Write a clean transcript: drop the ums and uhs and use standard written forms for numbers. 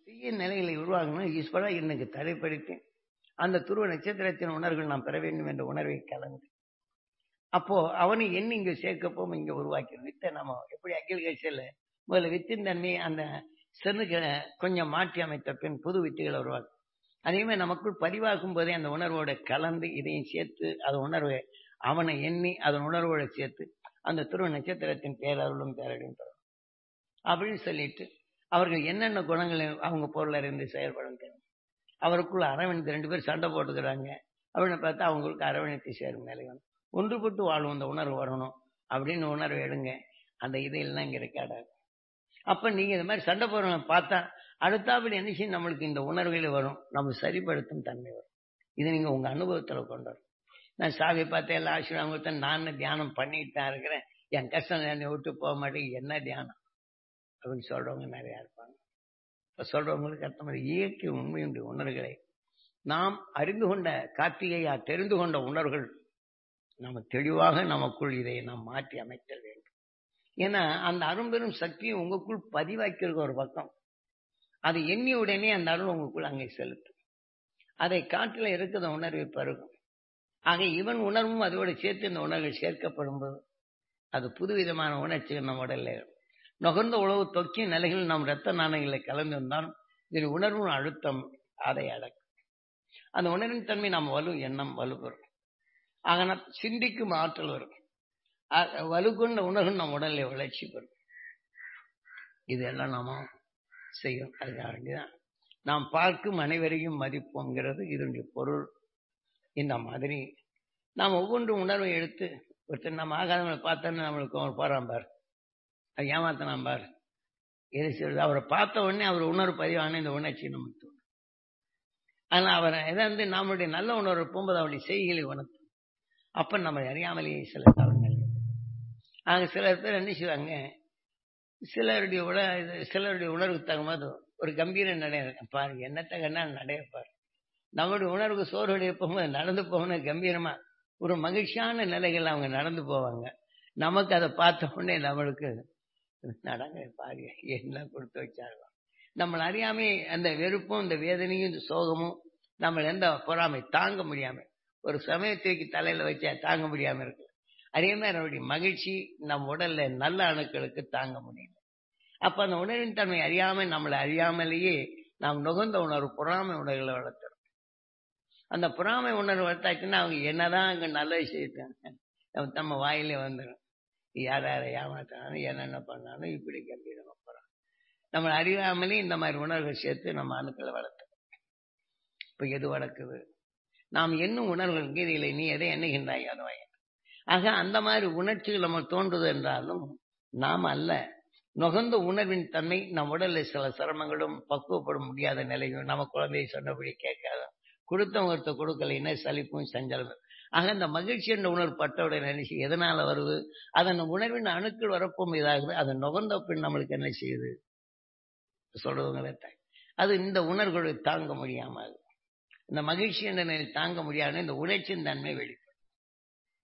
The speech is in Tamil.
தீய நிலைகளை உருவாகணும் ஈஸ்வரா இன்னைக்கு தடைப்படுத்தி அந்த துருவ நட்சத்திரத்தின் உணர்வுகள் நாம் பெற வேண்டும் என்ற உணர்வை கலந்து அப்போ அவனை எண்ணி இங்க சேர்க்கப்போம் இங்க உருவாக்கணும் வித்தை நம்ம எப்படி அக்ரிகல்ச்சர்ல முதல்ல வித்தின் தன்மையை அந்த சென்னுக்கு கொஞ்சம் மாற்றி அமைத்த பின் புது வித்துகளை உருவாக்கும் அதே மாதிரி நமக்குள் பதிவாக்கும் போதே அந்த உணர்வோட கலந்து இதையும் சேர்த்து அது உணர்வை அவனை எண்ணி அதன் உணர்வோட சேர்த்து அந்த துருவ நட்சத்திரத்தின் பேரருளும் பேரடியும் பெறும் அப்படின்னு சொல்லிட்டு அவர்கள் என்னென்ன குணங்களை அவங்க பொருள் அறிந்து செயல்படும் அவருக்குள்ள அரவணைத்து 2 பேர் சண்டை போட்டுக்கிறாங்க அப்படின்னு பார்த்தா அவங்களுக்கு அரவணைத்து சேரும் நிலை வந்து ஒன்றுபட்டு வாழும் அந்த உணர்வு வரணும் அப்படின்னு உணர்வு எடுங்க அந்த இதையெல்லாம் இங்க இருக்காடாது அப்ப நீங்க இந்த மாதிரி சண்டை போடுறவங்க பார்த்தா அடுத்தாப்படி என்ன செய்யும் நம்மளுக்கு இந்த உணர்வுகளே வரும் நம்ம சரிப்படுத்தும் தன்மை வரும் இது நீங்க உங்க அனுபவத்துல கொண்டு வரும் நான் சாமி பார்த்தேன் எல்லா ஆசீர்வாதம் கொடுத்தேன் நான் தியானம் பண்ணிட்டு தான் இருக்கிறேன் என் கஷ்டம் என்னை விட்டு போக மாட்டேங்குது என்ன தியானம் அப்படின்னு சொல்றவங்க நிறைய இருப்பாங்க இப்ப சொல்றவங்களுக்கு அர்த்தம் இயற்கை உண்மையுடைய உணர்வுகளை நாம் அறிந்து கொண்ட கார்த்திகையா தெரிந்து கொண்ட உணர்வுகள் நம்ம தெளிவாக நமக்குள் இதை நாம் மாற்றி அமைத்தல் வேண்டும் ஏன்னா அந்த அரும்பெரும் சக்தியை உங்களுக்குள் பதிவாக்கியிருக்க ஒரு பக்கம் அது எண்ணிய உடனே அந்த அருள் உங்களுக்குள் அங்கே செலுத்தும் அதை காட்டில இருக்கிற உணர்வை பருகும் ஆக இவன் உணர்வும் அதோடு சேர்த்து இந்த உணர்வுகள் சேர்க்கப்படும் போது அது புதுவிதமான உணர்ச்சிகள் நம்ம உடல்ல நுகர்ந்த உழவு தொக்கிய நிலைகள் நம் இரத்த நாணயங்களை கலந்திருந்தால் இதில் உணர்வும் அழுத்தம் அதை அடக்கும் அந்த உணர்வின் தன்மை நாம் வலு எண்ணம் வலுப்பெறும் ஆக சிந்திக்கும் ஆற்றல் வரும் வலுக்கொண்ட உணர்வு நம் உடலில் வளர்ச்சி பெறும் இதெல்லாம் நாம செய்யும் அதுக்காக வேண்டிதான் நாம் பார்க்கும் அனைவரையும் மதிப்போங்கிறது இதனுடைய பொருள் இந்த மாதிரி நாம் ஒவ்வொன்று உணர்வை எடுத்து ஒருத்தர் நம்ம ஆகாதவங்களை பார்த்தோன்னு நம்மளுக்கு அவர் போறான் பார் அது ஏமாத்தலாம் பார் எது சொல்றது அவரை பார்த்த உடனே அவர் உணர்வு பதிவான இந்த உணர்ச்சி நமக்கு தோணும் ஆனா அவரை எதாவது நம்மளுடைய நல்ல உணர்வு போகும்போது அவருடைய செய்திகளை உணர்த்தும் அப்ப நம்ம அறியாமலேயே சில தவறுகள் ஆக சிலர் பேர் என்ன செய்வாங்க சிலருடைய உணர்வுக்கு தகும்போது ஒரு கம்பீர நடை பாரு என்னத்த கண்ணா நடையப்பாரு நம்மளுடைய உணர்வுக்கு சோறுடைய போகும்போது நடந்து போகணும் கம்பீரமா ஒரு மகிழ்ச்சியான நிலைகள் அவங்க நடந்து போவாங்க நமக்கு அதை பார்த்த உடனே நம்மளுக்கு நடங்க பாரு என்ன கொடுத்து வச்சாங்க நம்மளை அறியாமே அந்த வெறுப்பும் இந்த வேதனையும் இந்த சோகமும் நம்ம எந்த பொறாமை தாங்க முடியாம ஒரு சமயத்துக்கு தலையில வச்சா தாங்க முடியாம இருக்கு அதே மாதிரி அவருடைய மகிழ்ச்சி நம் உடல்ல நல்ல அணுக்களுக்கு தாங்க முடியல அப்ப அந்த உணர்வின் தன்மை அறியாம நம்மளை அறியாமலேயே நாம் நுகர்ந்த உணர்வு பொறாமை உணர்வுகளை வளர்த்துறோம் அந்த பொறாமை உணர்வு வளர்த்தாச்சுன்னா அவங்க என்னதான் அங்க நல்ல விஷயத்த நம்ம வாயிலே வந்துடும் யார் யாரை ஏமாத்தினாலும் என்னென்ன பண்ணாலும் இப்படி கம்பீரமா போறாங்க நம்ம அறியாமலே இந்த மாதிரி உணர்வுகள் சேர்த்து நம்ம அணுக்களை வளர்த்துறோம் இப்ப எது வளர்க்குது நாம் என்னும் உணர்வுகள் கீதையில நீ எதை எண்ணுகின்றாய் அதுவாய் ஆக அந்த மாதிரி உணர்ச்சிகள் நம்ம தோன்றுது என்றாலும் நாம் அல்ல நுகர்ந்த உணர்வின் தன்மை நம் உடல்ல சில சிரமங்களும் பக்குவப்பட முடியாத நிலையும் நம்ம குழந்தையை சொன்னபடி கேட்காத கொடுத்தவங்க ஒருத்த கொடுக்கலைன்னா சலிப்பும் சஞ்சலம் ஆக அந்த மகிழ்ச்சி என்ற உணர்வு பட்டவுடைய நினைச்சு எதனால வருது அதன் உணர்வின் அணுக்கள் வரப்போம் இதாகுது அதை நுகர்ந்த பின் நம்மளுக்கு என்ன செய்யுது சொல்றவங்களே அது இந்த உணர்வுகளை தாங்க முடியாம இந்த மகிழ்ச்சி என்ற நிலை தாங்க முடியாத இந்த உணர்ச்சியின் தன்மை வெளி